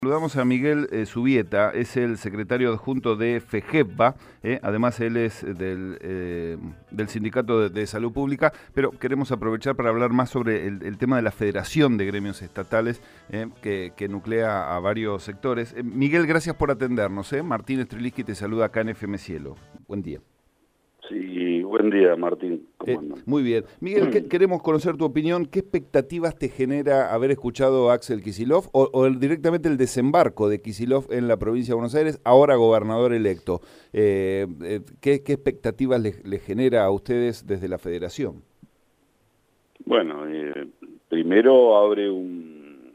Saludamos a Miguel Zubieta, es el secretario adjunto de FEGEPBA, además él es del Sindicato de Salud Pública, pero queremos aprovechar para hablar más sobre el tema de la Federación de Gremios Estatales que nuclea a varios sectores. Miguel, gracias por atendernos. Martín Streliski te saluda acá en FM Cielo. Buen día. Sí, buen día, Martín. ¿Cómo andan? Muy bien. Miguel, queremos conocer tu opinión. ¿Qué expectativas te genera haber escuchado a Axel Kicillof o directamente el desembarco de Kicillof en la provincia de Buenos Aires, ahora gobernador electo? ¿Qué expectativas le genera a ustedes desde la Federación? Bueno, primero abre un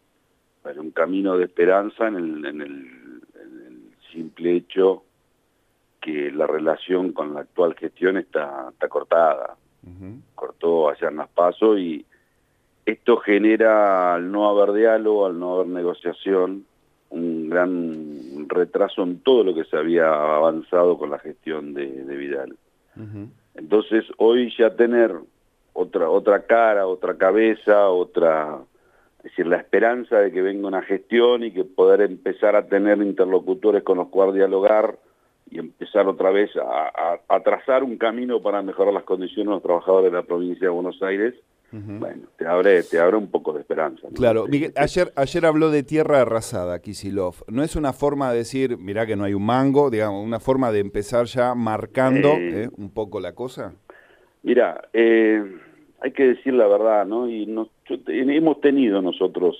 camino de esperanza en el simple hecho que la relación con la actual gestión está cortada. Cortó ayer las PASO y esto genera, al no haber diálogo, al no haber negociación, un gran retraso en todo lo que se había avanzado con la gestión de Vidal. Entonces hoy ya tener otra cara, otra cabeza, es decir, la esperanza de que venga una gestión y que poder empezar a tener interlocutores con los cuales dialogar y empezar otra vez a trazar un camino para mejorar las condiciones de los trabajadores de la provincia de Buenos Aires, bueno, te abre un poco de esperanza, ¿no? Claro, Miguel, ayer habló de tierra arrasada, Kicillof. ¿No es una forma de decir, mirá que no hay un mango, digamos, una forma de empezar ya marcando un poco la cosa? Mira, hay que decir la verdad, ¿no? Y hemos tenido nosotros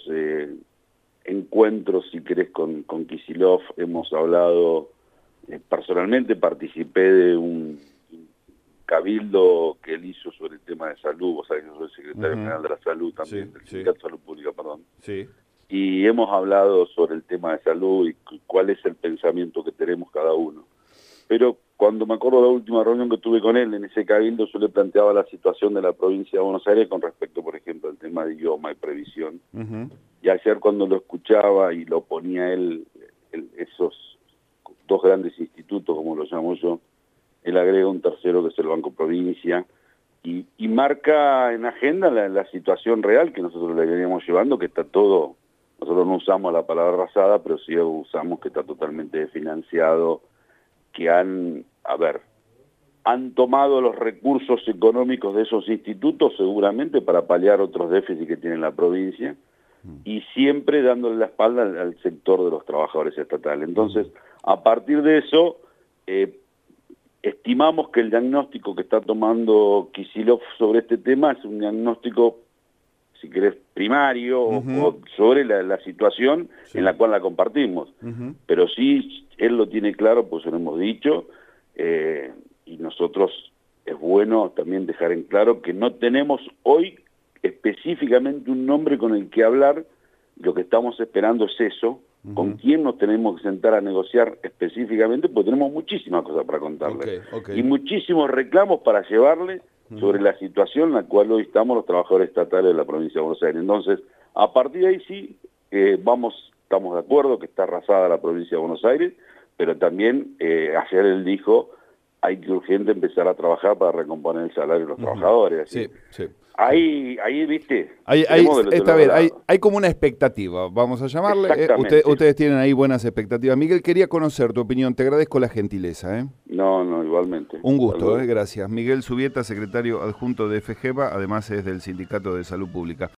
encuentros, si querés, con Kicillof, hemos hablado. Personalmente participé de un cabildo que él hizo sobre el tema de salud, vos sabés que yo soy secretario general de la salud también, del Sindicato de Salud Pública, perdón. Y hemos hablado sobre el tema de salud y cuál es el pensamiento que tenemos cada uno. Pero cuando me acuerdo de la última reunión que tuve con él en ese cabildo, yo le planteaba la situación de la provincia de Buenos Aires con respecto, por ejemplo, al tema de idioma y previsión. Y ayer cuando lo escuchaba y lo ponía él, esos dos grandes institutos, como lo llamo yo, él agrega un tercero que es el Banco Provincia, y marca en agenda la situación real que nosotros le veníamos llevando, que está todo, nosotros no usamos la palabra arrasada, pero sí usamos que está totalmente desfinanciado, que han tomado los recursos económicos de esos institutos seguramente para paliar otros déficits que tiene la provincia, y siempre dándole la espalda al sector de los trabajadores estatales. Entonces, a partir de eso, estimamos que el diagnóstico que está tomando Kicillof sobre este tema es un diagnóstico, si querés, primario, o sobre la situación en la cual la compartimos. Pero sí, él lo tiene claro, pues lo hemos dicho, y nosotros es bueno también dejar en claro que no tenemos hoy específicamente un nombre con el que hablar. Lo que estamos esperando es eso, con quién nos tenemos que sentar a negociar específicamente, porque tenemos muchísimas cosas para contarle, y muchísimos reclamos para llevarle sobre la situación en la cual hoy estamos los trabajadores estatales de la provincia de Buenos Aires. Entonces, a partir de ahí sí, estamos de acuerdo que está arrasada la provincia de Buenos Aires, pero también ayer él dijo, hay que urgente empezar a trabajar para recomponer el salario de los trabajadores. Así. Ahí, viste, está bien, hay como una expectativa, vamos a llamarle. Ustedes tienen ahí buenas expectativas. Miguel, quería conocer tu opinión, te agradezco la gentileza. No, igualmente. Un gusto, gracias. Miguel Zubieta, secretario adjunto de FEGEPBA, además es del Sindicato de Salud Pública.